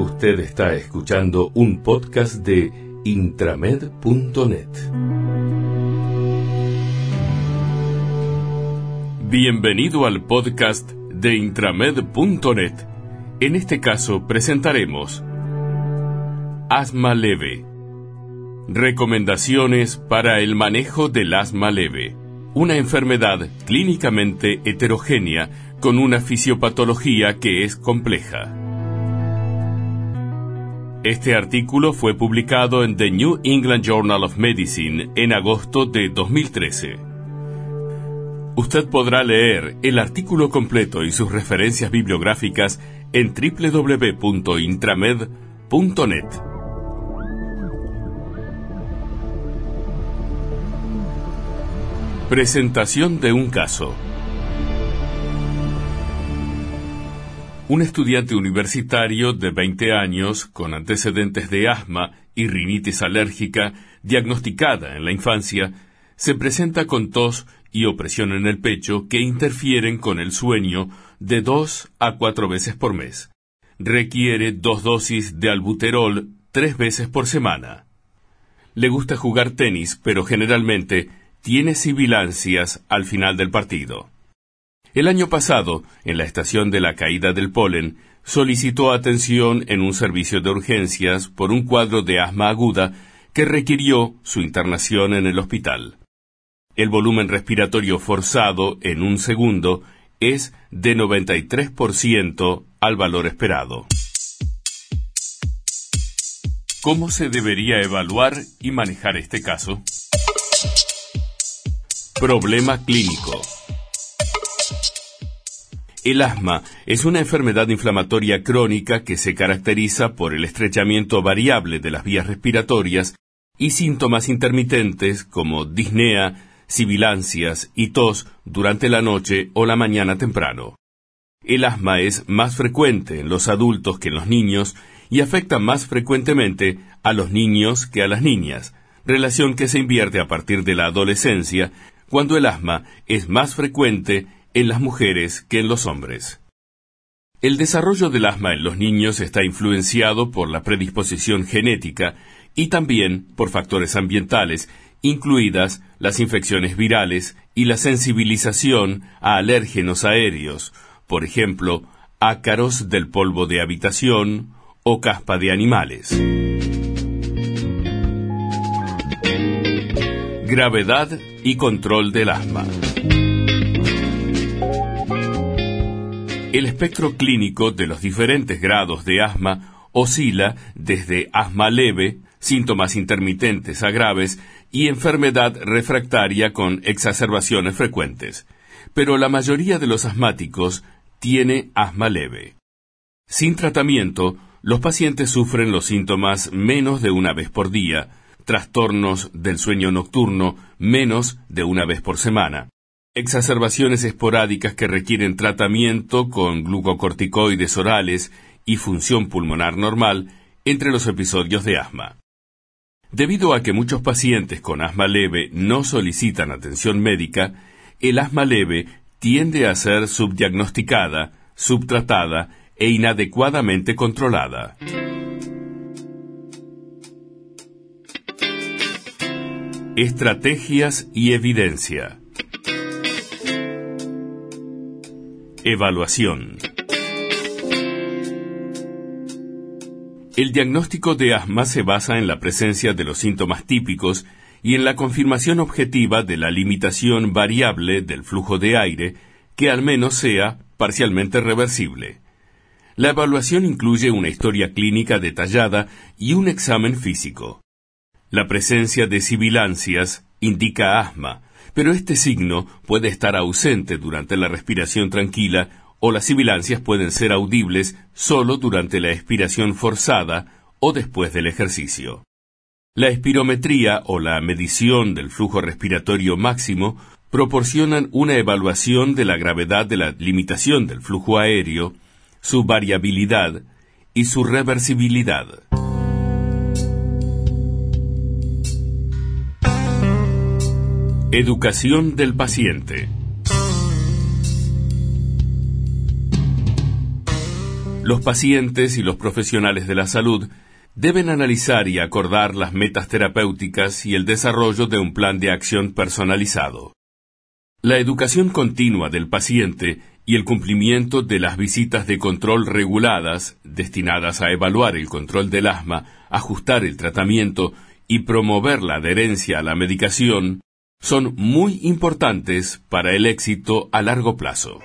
Usted está escuchando un podcast de intramed.net. Bienvenido al podcast de intramed.net. En este caso presentaremos Asma leve. Recomendaciones para el manejo del asma leve, una enfermedad clínicamente heterogénea con una fisiopatología que es compleja. Este artículo fue publicado en The New England Journal of Medicine en agosto de 2013. Usted podrá leer el artículo completo y sus referencias bibliográficas en www.intramed.net. Presentación de un caso. Un estudiante universitario de 20 años con antecedentes de asma y rinitis alérgica diagnosticada en la infancia se presenta con tos y opresión en el pecho que interfieren con el sueño de 2 a 4 veces por mes. Requiere 2 dosis de albuterol 3 veces por semana. Le gusta jugar tenis, pero generalmente tiene sibilancias al final del partido. El año pasado, en la estación de la caída del polen, solicitó atención en un servicio de urgencias por un cuadro de asma aguda que requirió su internación en el hospital. El volumen respiratorio forzado en un segundo es de 93% al valor esperado. ¿Cómo se debería evaluar y manejar este caso? Problema clínico. El asma es una enfermedad inflamatoria crónica que se caracteriza por el estrechamiento variable de las vías respiratorias y síntomas intermitentes como disnea, sibilancias y tos durante la noche o la mañana temprano. El asma es más frecuente en los adultos que en los niños y afecta más frecuentemente a los niños que a las niñas, relación que se invierte a partir de la adolescencia, cuando el asma es más frecuente en las mujeres que en los hombres. El desarrollo del asma en los niños está influenciado por la predisposición genética y también por factores ambientales, incluidas las infecciones virales y la sensibilización a alérgenos aéreos, por ejemplo, ácaros del polvo de habitación o caspa de animales. Gravedad y control del asma. El espectro clínico de los diferentes grados de asma oscila desde asma leve, síntomas intermitentes a graves y enfermedad refractaria con exacerbaciones frecuentes. Pero la mayoría de los asmáticos tiene asma leve. Sin tratamiento, los pacientes sufren los síntomas menos de una vez por día, trastornos del sueño nocturno menos de una vez por semana, exacerbaciones esporádicas que requieren tratamiento con glucocorticoides orales y función pulmonar normal entre los episodios de asma. Debido a que muchos pacientes con asma leve no solicitan atención médica, el asma leve tiende a ser subdiagnosticada, subtratada e inadecuadamente controlada. Estrategias y evidencia. Evaluación. El diagnóstico de asma se basa en la presencia de los síntomas típicos y en la confirmación objetiva de la limitación variable del flujo de aire, que al menos sea parcialmente reversible. La evaluación incluye una historia clínica detallada y un examen físico. La presencia de sibilancias indica asma, pero este signo puede estar ausente durante la respiración tranquila o las sibilancias pueden ser audibles solo durante la expiración forzada o después del ejercicio. La espirometría o la medición del flujo respiratorio máximo proporcionan una evaluación de la gravedad de la limitación del flujo aéreo, su variabilidad y su reversibilidad. Educación del paciente. Los pacientes y los profesionales de la salud deben analizar y acordar las metas terapéuticas y el desarrollo de un plan de acción personalizado. La educación continua del paciente y el cumplimiento de las visitas de control reguladas, destinadas a evaluar el control del asma, ajustar el tratamiento y promover la adherencia a la medicación, son muy importantes para el éxito a largo plazo.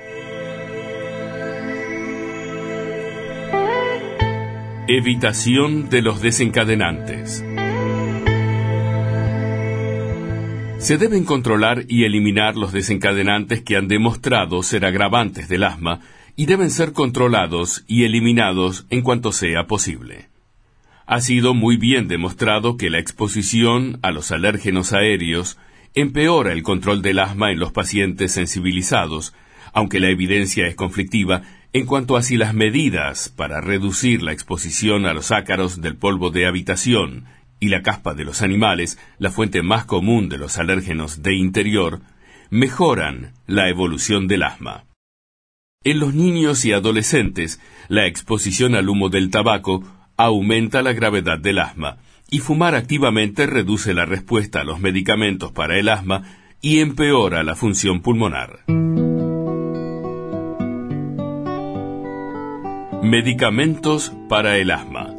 Evitación de los desencadenantes. Se deben controlar y eliminar los desencadenantes que han demostrado ser agravantes del asma y deben ser controlados y eliminados en cuanto sea posible. Ha sido muy bien demostrado que la exposición a los alérgenos aéreos empeora el control del asma en los pacientes sensibilizados, aunque la evidencia es conflictiva en cuanto a si las medidas para reducir la exposición a los ácaros del polvo de habitación y la caspa de los animales, la fuente más común de los alérgenos de interior, mejoran la evolución del asma. En los niños y adolescentes, la exposición al humo del tabaco aumenta la gravedad del asma, y fumar activamente reduce la respuesta a los medicamentos para el asma y empeora la función pulmonar. Medicamentos para el asma.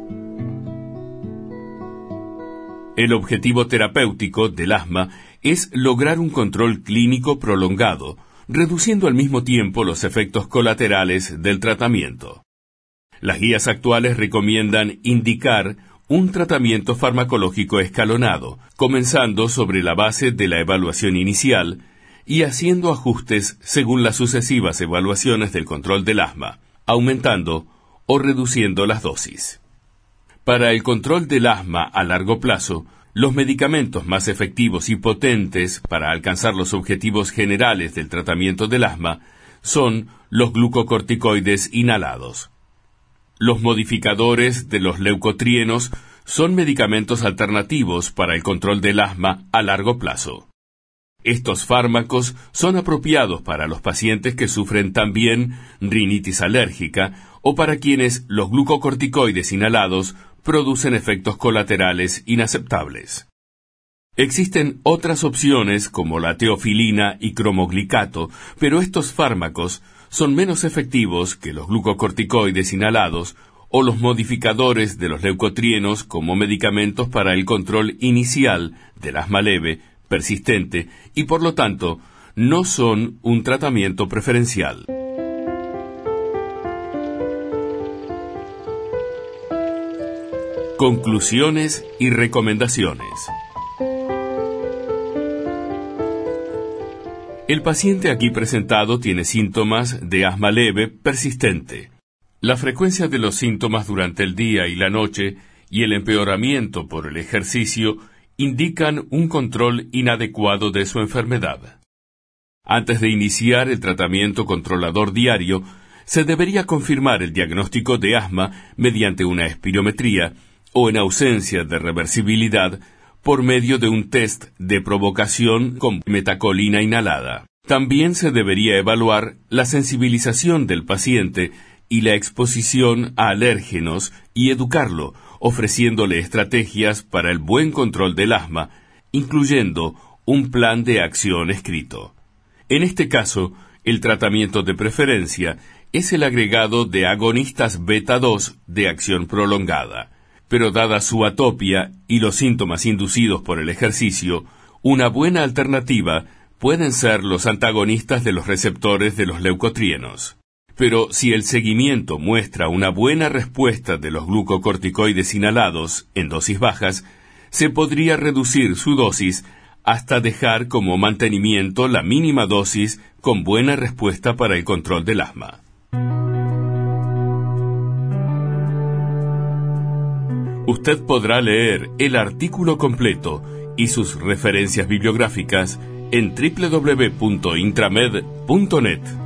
El objetivo terapéutico del asma es lograr un control clínico prolongado, reduciendo al mismo tiempo los efectos colaterales del tratamiento. Las guías actuales recomiendan indicar un tratamiento farmacológico escalonado, comenzando sobre la base de la evaluación inicial y haciendo ajustes según las sucesivas evaluaciones del control del asma, aumentando o reduciendo las dosis. Para el control del asma a largo plazo, los medicamentos más efectivos y potentes para alcanzar los objetivos generales del tratamiento del asma son los glucocorticoides inhalados. Los modificadores de los leucotrienos son medicamentos alternativos para el control del asma a largo plazo. Estos fármacos son apropiados para los pacientes que sufren también rinitis alérgica o para quienes los glucocorticoides inhalados producen efectos colaterales inaceptables. Existen otras opciones como la teofilina y cromoglicato, pero estos fármacos son menos efectivos que los glucocorticoides inhalados o los modificadores de los leucotrienos como medicamentos para el control inicial del asma leve, persistente y por lo tanto no son un tratamiento preferencial. Conclusiones y recomendaciones. El paciente aquí presentado tiene síntomas de asma leve persistente. La frecuencia de los síntomas durante el día y la noche y el empeoramiento por el ejercicio indican un control inadecuado de su enfermedad. Antes de iniciar el tratamiento controlador diario, se debería confirmar el diagnóstico de asma mediante una espirometría o en ausencia de reversibilidad por medio de un test de provocación con metacolina inhalada. También se debería evaluar la sensibilización del paciente y la exposición a alérgenos y educarlo, ofreciéndole estrategias para el buen control del asma, incluyendo un plan de acción escrito. En este caso, el tratamiento de preferencia es el agregado de agonistas beta-2 de acción prolongada. Pero dada su atopia y los síntomas inducidos por el ejercicio, una buena alternativa pueden ser los antagonistas de los receptores de los leucotrienos. Pero si el seguimiento muestra una buena respuesta de los glucocorticoides inhalados en dosis bajas, se podría reducir su dosis hasta dejar como mantenimiento la mínima dosis con buena respuesta para el control del asma. Usted podrá leer el artículo completo y sus referencias bibliográficas en www.intramed.net.